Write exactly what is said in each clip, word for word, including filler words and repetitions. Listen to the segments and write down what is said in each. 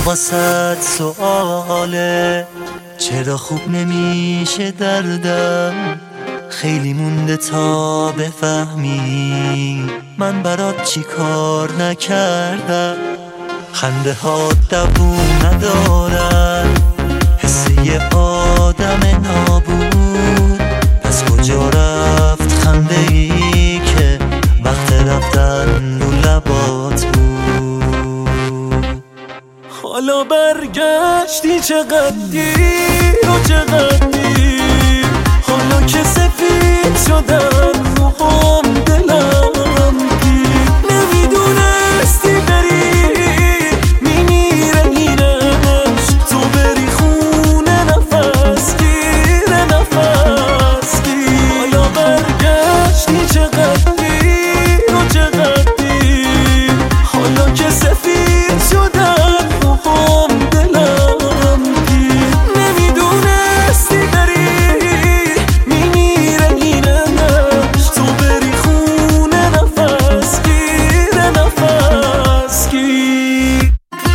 واسد سؤاله چرا خوب نمیشه دردم، خیلی مونده تا بفهمی من برات چی کار نکردم. خنده ها دووم ندارن، حس یه آدم نابود، پس کجا رفت خنده ای که وقت رفتن رو لبات بود. حالا برگشتی چقدر دیر و چقدر دیر، حالا که سفید شدن موهام دلم گیر. نمیدونستی بری میمیره اینش، تو بری خونه نفس گیر نفس گیر. حالا برگشتی چقدر دیر و چقدر دیر، حالا که سفید شدن موهام دلم گیر. نمیدونستی بری میمیره اینش، تو بری خونه نفس گیر نفس گیر.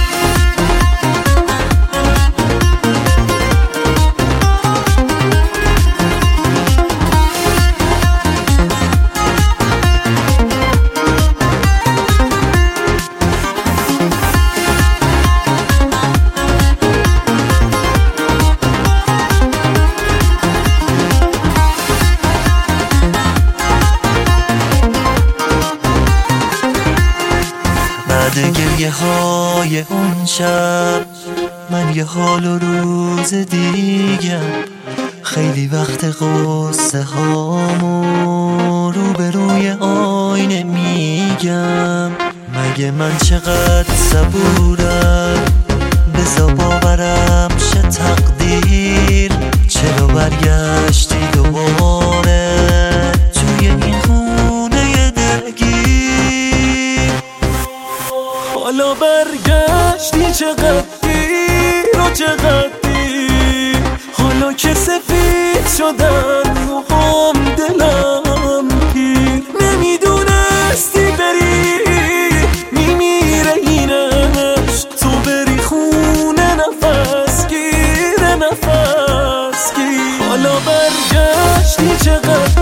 بعد گریه های اون شب من یه حال و روز دیگم، خیلی وقت قصه هامو رو به روی آینه میگم. مگه من چقدر صبورم، بذار باورم شه تقدیر، چرا برگشتی دوباره توی این خونه دلگیر. حالا برگشتی چقدر دیر و چقدر دیر، حالا که سفید شدن موهام دلم گیر. نمیدونستی بری میمیره اینش، تو بری خونه نفس گیر نفس گیر. حالا برگشتی چقدر